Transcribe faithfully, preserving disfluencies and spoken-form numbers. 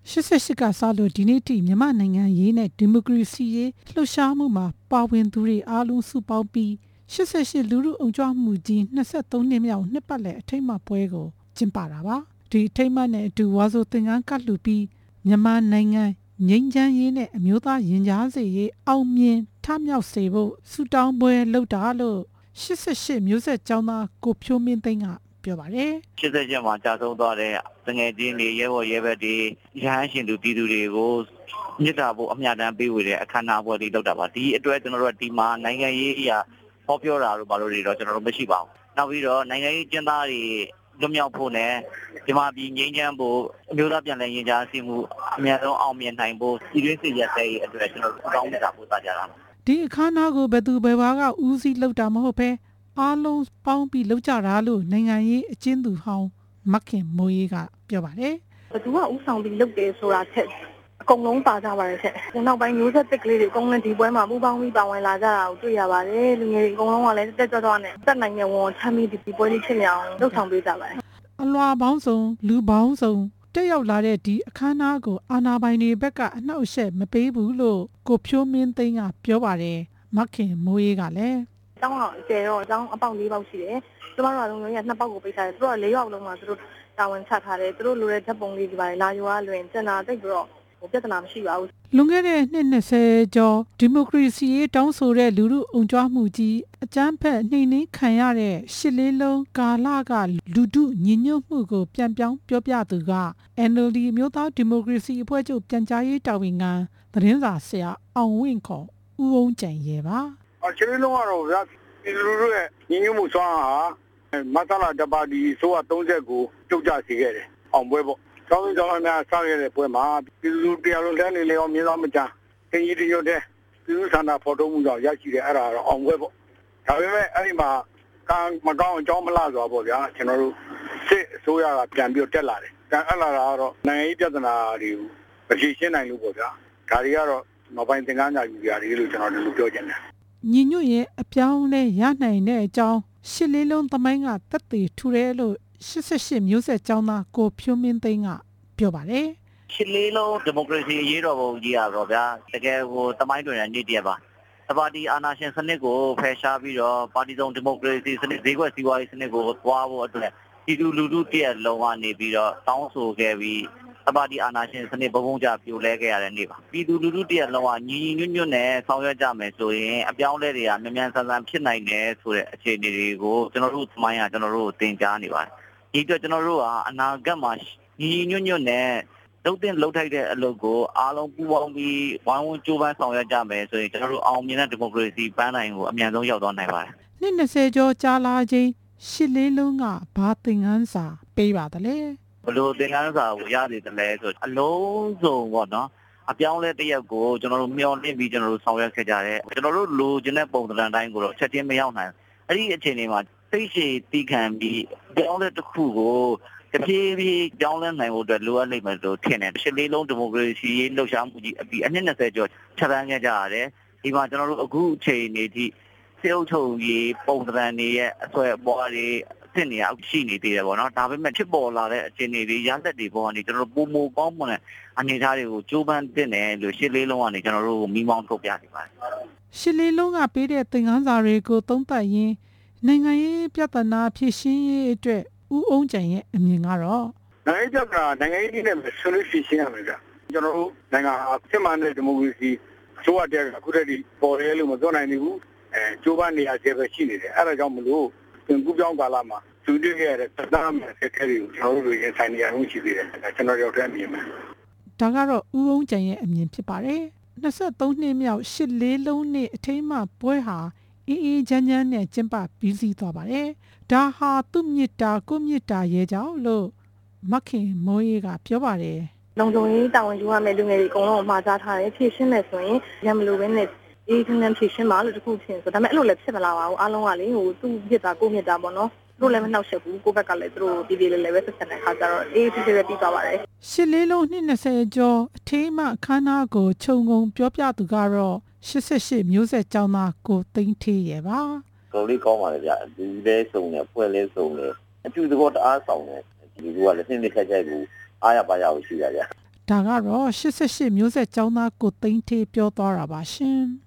ရှစ်ရှစ်ကစလို့ဒီနေ့ထိမြန်မာနိုင်ငံရေးနဲ့ဒီမိုကရေစီရေးလှုပ်ရှားမှုမှာပါဝင်သူတွေအားလုံးစုပေါင်းပြီးရှစ်ရှစ်လူထုအုံကြွမှုကြီးနှစ်သုံးနှစ်မြောက်နှစ်ပတ်လည်အထိမ်းအမှတ်ပွဲကိုကျင်းပတာပါဒီအထိမ်းအမှတ်နဲ့အတူဝါဆိုသင်္ကန်းကလှူပြီးမြန်မာနိုင်ငံငြိမ်းချမ်းရေးနဲ့အမျိုးသားရင်ကြားစေ့ရေးအောင်မြင်ထမြောက်စေဖို့ဆုတောင်းပွဲလုပ်တာလို့ရှစ်ရှစ်မျိုးဆက်ကျောင်းသားကိုဖြိုးမင်းသိန်းကပြောပါတယ်ရှစ်ရှစ်မှာကြာဆုံးသွားတဲ့တငယ်ချင်းတွေရဲဘော်ရဲဘက်တွေရဟန်းရှင်သူပြည်သူတွေကိုမြစ်တာဖို့အမြတ်တမ်းပေးဝေတဲ့အခမ်းအနားပွဲလေးလုပ်တာပါဒီအတွက်ကျွန်တော်တို့ကဒီမှာနိုင်ငံရေးအရာဟောပြောတာတို့ဘာလို့တွေတော့ကျွန်တော်တို့မရှိပါဘူးနောက်ပြီးတော့နိုင်ငံရေးကျင်းသားတွေလွတ်မြောက်ဖို့နဲ့ဒီမှာပြည်ငြိမ်းချမ်းဖို့အမျိုးသားပြန်လည်ရင်ကြားစေ့မှုအများဆုံးအောင်မြင်နိုင်ဖို့ပြည်တွင်းစစ်ရပ်စဲရေးအတွက်ကျွန်တော်တို့တောင်းနေတာပို့သားကြတာပါဒီအခမ်းအနားကိုဘယ်သူဘယ်ဘာကဦးစီးလုပ်တာမဟုတ်ဘဲအားလုံးပေါင်းပြီးလုပ်ကြတာလို့နိုင်ငံရေးအကျဉ်းသူဟောင်းမခင်မိုးရေးကပြောပါတယ်ဘယ်သူကဥဆောင်ပြီးလုပ်တယ်ဆိုတာချက်အကုန်လုံးပါကြပါတယ်ချက်နောက်ပိုင်းမျိုးဆက်သစ်ကလေးတွေအကုန်လုံးဒီပွဲမှာပူးပေါင်းပြီးပါဝင်လာကြတာကိုတွေ့ရပါတယ်လူငယ်တွေအကုန်လုံးကလည်းတက်ကြွကြွနဲ့တက်နိုင်တဲ့ဝန်ချမ်းပြီးဒီပွဲလေးဖြစ်နေအောင်လုပ်ဆောင်ပေးကြပါတယ်အလွှာပေါင်းစုံလူပေါင်းစုံတက်ရောက်လာတဲ့ဒီအခမ်းအနားကိုအာဏာပိုင်တွေဘက်ကအနှောက်အယှက်မပေးဘူးလို့ကိုဖြိုးမင်းသိန်းကပြောပါတယ်မခင်မိုးရေးကလည်းကျောင်းအောင်ကျဲတော့ကျောင်းအပေါက်လေးပေါက်ရှိတယ်ကျမတို့ကလုံးလုံးရနှစ်ပေါက်ကိုပိတ်ထားတယ်သူတို့ကလေးရောက်လုံးမှာသူတို့တာဝန်ချထားတယ်သူတို့လိုတဲ့ဓာတ်ပုံလေးဒီပါလာယူရလွင်စင်တာတိတ်ပြီးတော့ဟိုပြဿနာမရှိပါဘူးလွန်ခဲ့တဲ့နှစ်၂၀ကျော်ဒီမိုကရေစီရေးတောင်းဆိုတဲ့လူထုအုံကြွမှုကြီးအကြမ်းဖက်နှိမ်နင်းခံရတဲ့ရှစ်လေးလုံးကာလကလူထုညီညွတ်မှုကိုပြန်ပြောင်းပြောပြသူက အန် အယ် ဒီ မျိုးသားဒီမိုကရေစီအဖွဲ့ချုပ်ပြန်ကြားရေးတာဝန်ခံသတင်းစာဆရာအောင်ဝင့်ခေါ်ဦးဝုံးကြိုင်ရဲပါရှစ်လေးလုံးကတော့ဗျာဒီလူထုရဲ့ညီညွတ်မှုစွမ်းအားမဆလာတပါတီဆိုအသုံးဆက်ကိုပြုတ်ကျစေခဲ့တယ်အောင်ပွဲပေါ့ကျောင်းကျောင်းများစခဲ့တဲ့ပွဲမှာပြည်သူတရားလုံးလက်နေလေအောင်မြင်သောမချာတင်ကြီးတရွတ်တဲ့ပြည်သူဆန္ဒဖော်ထုတ်မှုကြောင့်ရရှိတဲ့အဲ့ဒါတော့အောင်ပွဲပေါ့ဒါပေမဲ့အဲ့ဒီမှာကံမကောင်းအကြောင်းမလားဆိုတော့ပေါ့ဗျာကျွန်တော်တို့စစ်အစိုးရကပြန်ပြီးတက်လာတယ်ပြန်အပ်လာတာကတော့နိုင်ငံရေးပြဿနာတွေကိုမဖြေရှင်းနိုင်လို့ပေါ့ဗျာဒါတွေကတော့နောက်ပိုင်းသင်္ကန်းညာယူရာတွေလို့ကျွန်တော်တို့ပြောချင်တယ်ညီညွတ်ရဲ့အပြောင်းလဲရနိုင်တဲ့အကြောင်းရှစ်လေးလုံးသမိုင်းကသက်သေထူတယ်လို့ရှစ်ရှစ်မျိုးဆက်ကျောင်းသားကိုဖြိုးမင်းသိန်းကပြောပါတယ်ရှစ်လေးလုံးဒီမိုကရေစီအရေးတော်ပုံကြီးရတော့ဗျာတကယ်ကိုသမိုင်းတွင်တဲ့နေ့တည်းပါပါတီအာဏာရှင်စနစ်ကိုဖယ်ရှားပြီးတော့ပါတီစုံဒီမိုကရေစီစနစ်ဈေးကွက်စီးပွားရေးစနစ်ကိုသွားဖို့အတွက်ပြည်သူလူထုတည်းလုံးဝနေပြီးတော့တောင်းဆိုခဲ့ပြီးပါတီအာဏာရှင်စနစ်ဘုံဘုံကြပြိုလဲခဲ့ရတဲ့နေ့ပါပြည်သူလူထုတည်းလုံးဝညီညီညွတ်ညွတ်နဲ့ဆောင်ရွက်ကြမယ်ဆိုရင်အပြောင်းလဲတွေကမြန်မြန်ဆန်ဆန်ဖြစ်နိုင်တယ်ဆိုတဲ့အခြေအနေတွေကိုကျွန်တော်တို့သမိုင်းကကျွန်တော်တို့သင်ကြားနေပါတယ်ဒီအတွက်ကျွန်တော်တို့ကအနာဂတ်မှာညီညီညွတ်ညွတ်နဲ့လုပ်တဲ့လုပ်ထိုက်တဲ့အလုပ်ကိုအားလုံးပူးပေါင်းပြီးဝိုင်းဝန်းကြိုးပမ်းဆောင်ရွက်ကြမယ်ဆိုရင်ကျွန်တော်တို့အောင်မြင်တဲ့ဒီမိုကရေစီပန်းတိုင်ကိုအမြန်ဆုံးရောက်သွားနိုင်ပါတယ်နှစ်၂၀ကျော်ကြာလာခြင်းရှစ်လေးလုံးကဘာသင်ခန်းစာပေးပါသလဲဘလို့သင်ခန်းစာကိုရသေးတယ်လဲဆိုအလုံးစုံပေါ့နော်အပြောင်းလဲတစ်ရက်ကိုကျွန်တော်တို့မျှော်လင့်ပြီးကျွန်တော်တို့ဆောင်ရွက်ခဲ့ကြတယ်ကျွန်တော်တို့လိုချင်တဲ့ပုံစံတိုင်းကိုတော့ချက်ချင်းမရောက်နိုင်အဲ့ဒီအခြေအနေမှာသိရှိတီးခံပြီးပြောင်းလဲတစ်ခုကိုတဖြည်းဖြည်းကြောင်းလန်းနိုင်ဖို့အတွက်လိုအပ်နေမယ်လို့ထင်တယ်ရှစ်လေးလုံးဒီမိုကရေစီရေးလှုပ်ရှားမှုကြီးအပြီးအနှစ်၂၀ကျော်ခြားတန်းခဲ့ကြရတယ်ဒီမှာကျွန်တော်တို့အခုအချိန်နေထိစေအုပ်ချုပ်ရေးပုံစံတွေရဲ့အဆွဲအပွားတွေအစ်နေအောင်ရှိနေသေးတယ်ပေါ့နော်ဒါပေမဲ့ဖြစ်ပေါ်လာတဲ့အခြေအနေတွေရလက်တွေပေါ်ကနေကျွန်တော်တို့ပုံမကောင်းမွန်တဲ့အနေအထားတွေကိုကြိုးပမ်းတင်တယ်လို့ရှစ်လေးလုံးကနေကျွန်တော်တို့ကိုမိမောင်းထုတ်ပြနေပါတယ်ရှစ်လေးလုံးကပေးတဲ့သင်ခန်းစာတွေကိုသုံးသပ်ရင်းနိုင်ငံရေးပြဿနာဖြေရှင်းရေးအတွက်ဦးအုံးကြိုင်ရဲ့အမြင်ကတော့နိုင်ငံရေးပြဿနာနိုင်ငံရေးနဲ့ဆွေးနွေးဖြေရှင်းရမယ်ဗျကျွန်တော်တို့နိုင်ငံအစစ်မှန်တဲ့ဒီမိုကရေစီဆိုရတဲ့အခုတည်းပေါ်ရဲလို့မပြောနိုင်ဘူးအဲကြိုးပမ်းနေရဆဲပဲရှိနေတယ်အဲဒါကြောင့်မလို့သင်ကူးပြောင်းကာလမှာသူတွေ့ခဲ့တဲ့သက်သာမဲ့ဆက်ခဲတွေကိုကျွန်တော်တို့ရင်ဆိုင်နေရမှုရှိသေးတယ်ကျွန်တော်ရောက်တဲ့အမြင်ပါဒါကတော့ဦးအုံးကြိုင်ရဲ့အမြင်ဖြစ်ပါတယ်၂၃နှစ်မြောက်ရှစ်လေးလုံးနှစ်အထိမ်းအမှတ်ပွဲဟာအေးအေးချမ်းချမ်းနဲ့ကျင်းပပြီးစီးသွားပါတယ်ဒါဟာသူ့မြစ်တာကိုမြစ်တာရဲ့ကြောင့်လို့မခင်မိုးရေးကပြောပါတယ်လုံခြုံရေးတာဝန်ယူရမယ့်လူငယ်တွေအကုန်လုံးမှာကြားထားတယ်ဖြည့်ရှင်းမယ်ဆိုရင်ရမလို့ပဲနဲ့အေးခန်းခန်းဖြည့်ရှင်းပါလို့တခုဖြစ်ဆိုဒါပေမဲ့အဲ့လိုလည်းဖြစ်မလာပါဘူးအားလုံးကလေဟိုသူ့မြစ်တာကိုမြစ်တာပေါ့နော်သူတို့လည်းမနှောက်ယှက်ဘူးကိုယ့်ဘက်ကလည်းသူတို့ပြည်ပြည်လေးလည်းပဲဆက်ဆက်တဲ့ခါကျတော့အေးဖြည်းဖြည်းပဲပြီးသွားပါတယ်ရှစ်လေးလုံးနှစ်၂၀ကျော်အထိမ်းအမှတ်အခမ်းအနားကိုခြုံငုံပြောပြသူကတော့ရှစ်ရှစ်မျိုးဆက်ကျောင်းသားကိုသိန်းထေးရဲ့ပါတော်လေးကောင်းပါလေဗျာဒီလဲစုံတယ်ဖွဲ့လဲစုံတယ်အကျူသဘောတအားဆောင်တယ်ဒီကလည်းနှစ်နှစ်ခက်ခက်ကိုအားရပါရကိုရှိရဗျာဒါကတော့ရှစ်ဆယ့်ရှစ်မျိုးဆက်ကျောင်းသားကိုသိန်းထေးပြောသွားတာပါရှင်